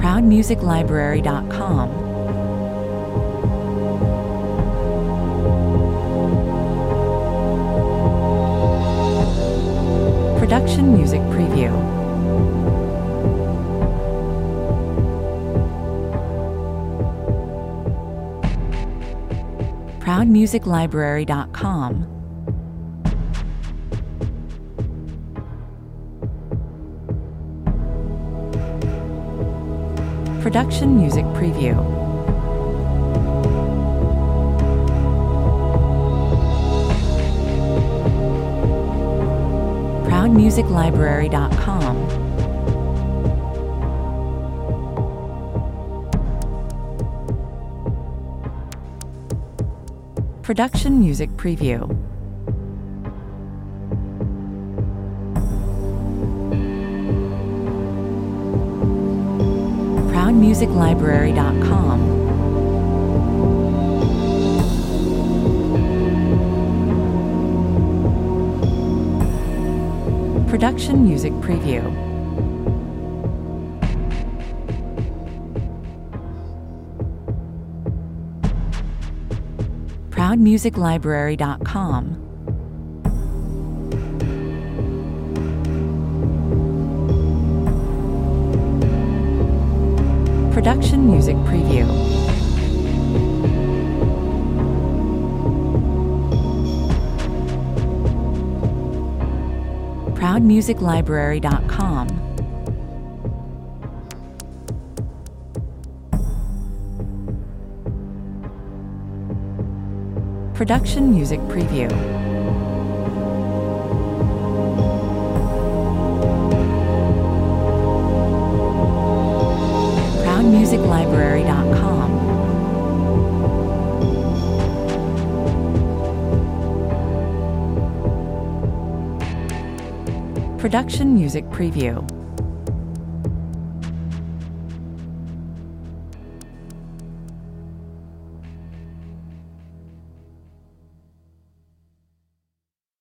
ProudMusicLibrary.com. Production Music Preview. ProudMusicLibrary.com. Production Music Preview. ProudMusicLibrary.com. Production Music Preview. ProudMusicLibrary.com. Production Music Preview. ProudMusicLibrary.com. Production Music Preview. ProudMusicLibrary.com. Production Music Preview. ProudMusicLibrary.com. Production Music Preview.